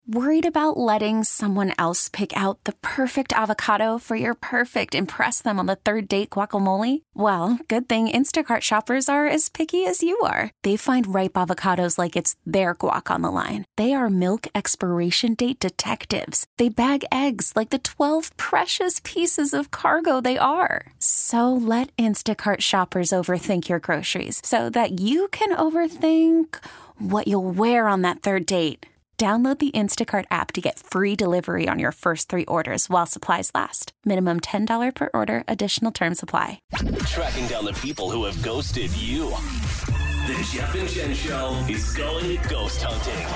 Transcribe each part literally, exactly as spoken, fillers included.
Worried about letting someone else pick out the perfect avocado for your perfect impress them on the third date guacamole? Well, good thing Instacart shoppers are as picky as you are. They find ripe avocados like it's their guac on the line. They are milk expiration date detectives. They bag eggs like the twelve precious pieces of cargo they are. So let Instacart shoppers overthink your groceries so that you can overthink what you'll wear on that third date. Download the Instacart app to get free delivery on your first three orders while supplies last. Minimum ten dollars per order. Additional terms apply. Tracking down the people who have ghosted you. The Jeff and Jen Show is going ghost hunting.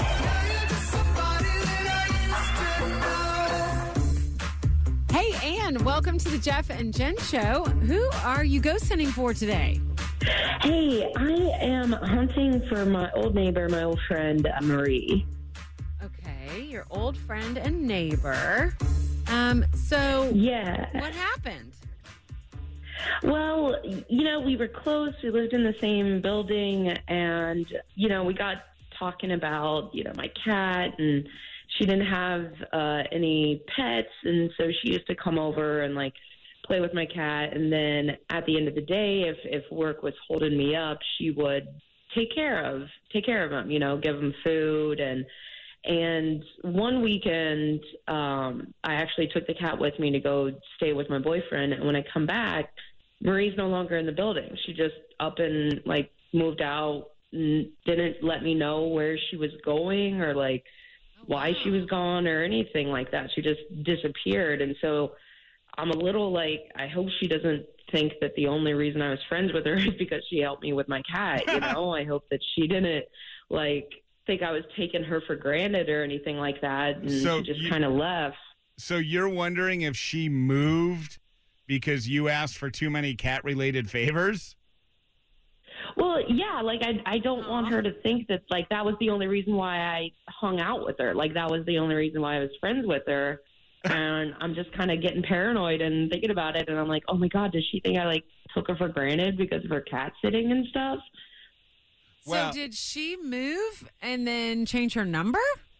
Hey, Ann, welcome to the Jeff and Jen Show. Who are you ghost hunting for today? Hey, I am hunting for my old neighbor, my old friend, uh, Marie. Okay, your old friend and neighbor. Um, so Yeah. what happened? Well, you know, we were close. We lived in the same building, and, you know, we got talking about, you know, my cat, and she didn't have uh, any pets, and so she used to come over and, like, play with my cat, and then at the end of the day, if, if work was holding me up, she would take care of, take care of him, you know, give him food, and And one weekend, um, I actually took the cat with me to go stay with my boyfriend. And when I come back, Marie's no longer in the building. She just up and, like, moved out and didn't let me know where she was going or, like, why she was gone or anything like that. She just disappeared. And so I'm a little like, I hope she doesn't think that the only reason I was friends with her is because she helped me with my cat. You know, I hope that she didn't, like, think I was taking her for granted or anything like that, and so she just you, kind of left. So you're wondering if she moved because you asked for too many cat-related favors? Well, yeah, like I, I don't want her to think that, like, that was the only reason why I hung out with her. Like, that was the only reason why I was friends with her. And I'm just kind of getting paranoid and thinking about it, and I'm like, oh my God, does she think I, like, took her for granted because of her cat sitting and stuff? So did she move and then change her number?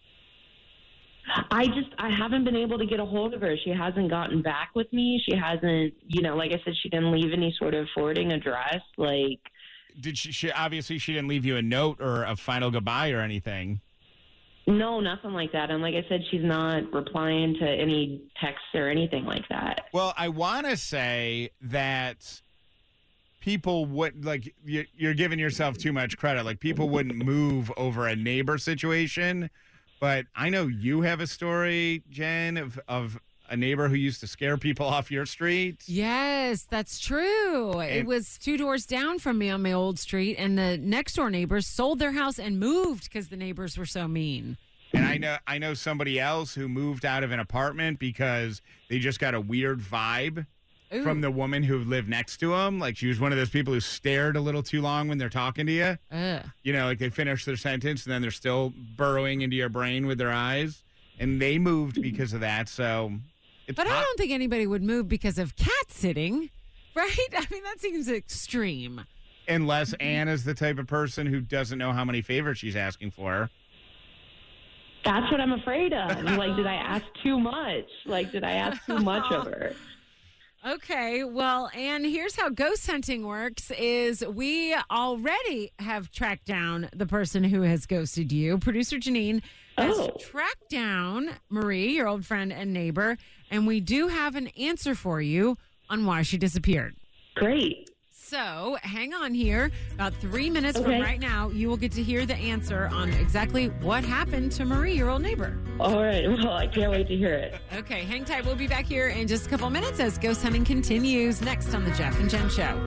I just, I haven't been able to get a hold of her. She hasn't gotten back with me. She hasn't, you know, like I said, she didn't leave any sort of forwarding address. Like, Did she, she, obviously she didn't leave you a note or a final goodbye or anything. no, nothing like that. And like I said, she's not replying to any texts or anything like that. Well, I want to say that people would, like, you're giving yourself too much credit. Like, people wouldn't move over a neighbor situation. But I know you have a story, Jen, of, of a neighbor who used to scare people off your street. Yes, that's true. And- it was two doors down from me on my old street, and the next door neighbors sold their house and moved because the neighbors were so mean. And I know I know somebody else who moved out of an apartment because they just got a weird vibe Ooh. from the woman who lived next to him. Like, she was one of those people who stared a little too long when they're talking to you. Ugh. You know, like they finish their sentence and then they're still burrowing into your brain with their eyes. And they moved because of that. So, it's But I pop- don't think anybody would move because of cat sitting, right? I mean, that seems extreme. unless Ann is the type of person who doesn't know how many favors she's asking for. That's what I'm afraid of. Like, did I ask too much? Like, did I ask too much of her? Okay, well, and here's how ghost hunting works is we already have tracked down the person who has ghosted you. Producer Janine has Oh. tracked down Marie, your old friend and neighbor, and we do have an answer for you on why she disappeared. Great. So hang on here. About three minutes from Okay. right now, you will get to hear the answer on exactly what happened to Marie, your old neighbor. All right. Well, I can't wait to hear it. Okay, hang tight. We'll be back here in just a couple minutes as ghost hunting continues next on the Jeff and Jen Show.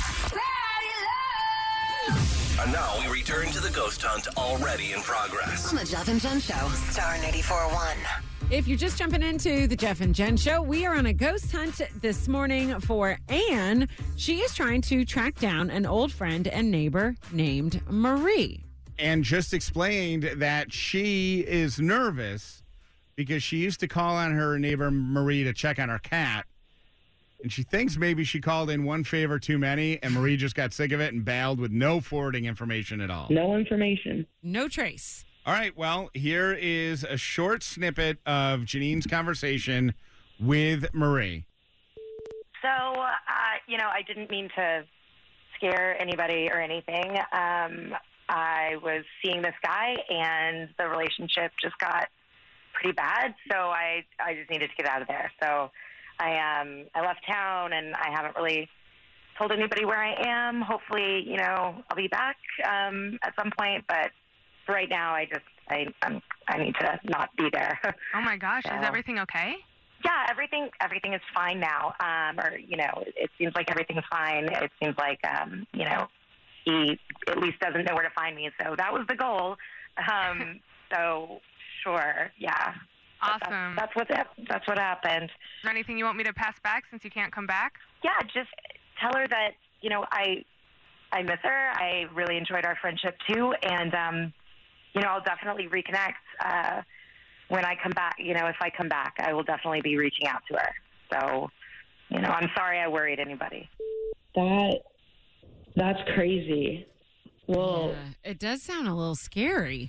And now we return to the ghost hunt already in progress. On the Jeff and Jen Show, Star ninety-four point one. If you're just jumping into the Jeff and Jen Show, we are on a ghost hunt this morning for Anne. She is trying to track down an old friend and neighbor named Marie. And just explained that she is nervous because she used to call on her neighbor Marie to check on her cat. And she thinks maybe she called in one favor too many, and Marie just got sick of it and bailed with no forwarding information at all. No information. No trace. All right. Well, here is a short snippet of Janine's conversation with Marie. So, uh, you know, I didn't mean to scare anybody or anything. Um, I was seeing this guy, and the relationship just got pretty bad. So I, I just needed to get out of there. So I, um, I left town, and I haven't really told anybody where I am. Hopefully, you know, I'll be back um, at some point. But for right now, I just, I, I'm, I need to not be there. Oh my gosh, So- is everything okay? Yeah, everything everything is fine now. Um, or, you know, it, it seems like everything's fine. It seems like, um, you know, he at least doesn't know where to find me. So that was the goal. Um, so, sure, yeah. But Awesome. That's, that's, what, hap- that's what happened. Is there anything you want me to pass back since you can't come back? Yeah, just tell her that, you know, I I miss her. I really enjoyed our friendship, too. And, um, you know, I'll definitely reconnect uh when I come back. You know, if I come back, I will definitely be reaching out to her. So, you know, I'm sorry I worried anybody. That that's crazy. Well, Yeah, it does sound a little scary.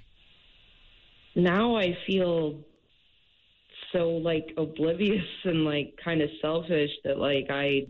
now I feel so like oblivious and like kind of selfish that like I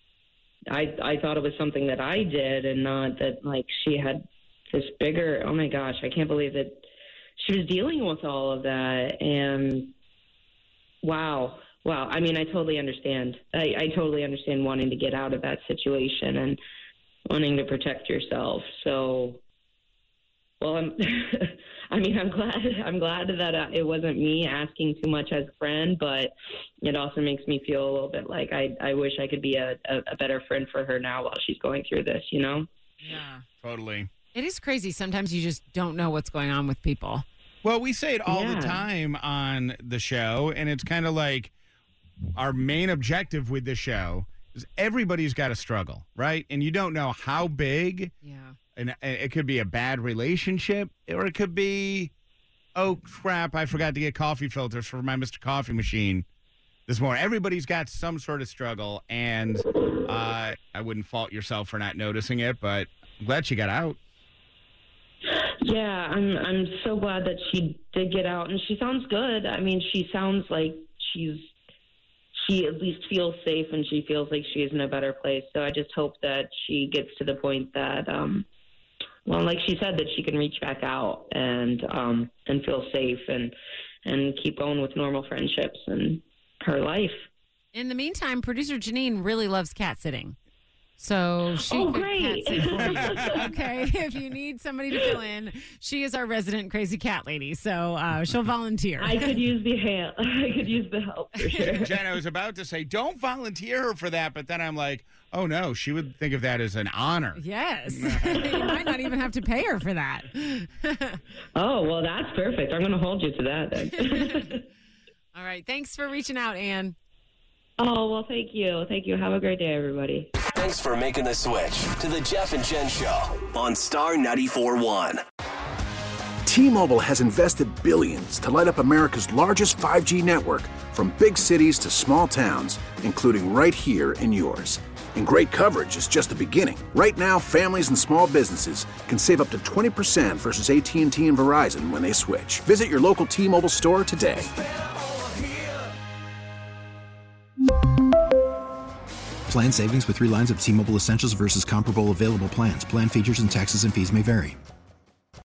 I I thought it was something that I did and not that like she had this bigger. Oh my gosh, I can't believe that she was dealing with all of that. And wow, wow. I mean, I totally understand. I, I totally understand wanting to get out of that situation and wanting to protect yourself. So, well, I'm, I mean, I'm glad, I'm glad that uh, it wasn't me asking too much as a friend, but it also makes me feel a little bit like I, I wish I could be a, a, a better friend for her now while she's going through this, you know? Yeah. Totally. It is crazy. Sometimes you just don't know what's going on with people. Well, we say it all Yeah. the time on the show, and it's kind of like our main objective with the show is everybody's got a struggle, right? And you don't know how big, Yeah. and it could be a bad relationship, or it could be, oh, crap, I forgot to get coffee filters for my Mister Coffee machine this morning. Everybody's got some sort of struggle, and uh, I wouldn't fault yourself for not noticing it, but I'm glad she got out. Yeah, I'm I'm so glad that she did get out, and she sounds good. I mean, she sounds like she's she at least feels safe, and she feels like she is in a better place. So I just hope that she gets to the point that, um, well, like she said, that she can reach back out and um, and feel safe and and keep going with normal friendships and her life. In the meantime, producer Janine really loves cat sitting. So she Oh, could great. cat sit for you. Okay. If you need somebody to fill in, she is our resident crazy cat lady. So uh, she'll volunteer. I could use the help. I could use the help for sure. Jen, I was about to say, don't volunteer her for that, but then I'm like, oh no, she would think of that as an honor. Yes. You might not even have to pay her for that. Oh, well, that's perfect. I'm going to hold you to that then. All right. Thanks for reaching out, Ann. Oh, well, thank you. Thank you. Have a great day, everybody. Thanks for making the switch to the Jeff and Jen Show on Star ninety-four point one. T-Mobile has invested billions to light up America's largest five G network, from big cities to small towns, including right here in yours. And great coverage is just the beginning. Right now, families and small businesses can save up to twenty percent versus A T and T and Verizon when they switch. Visit your local T-Mobile store today. Plan savings with three lines of T-Mobile Essentials versus comparable available plans. Plan features and taxes and fees may vary.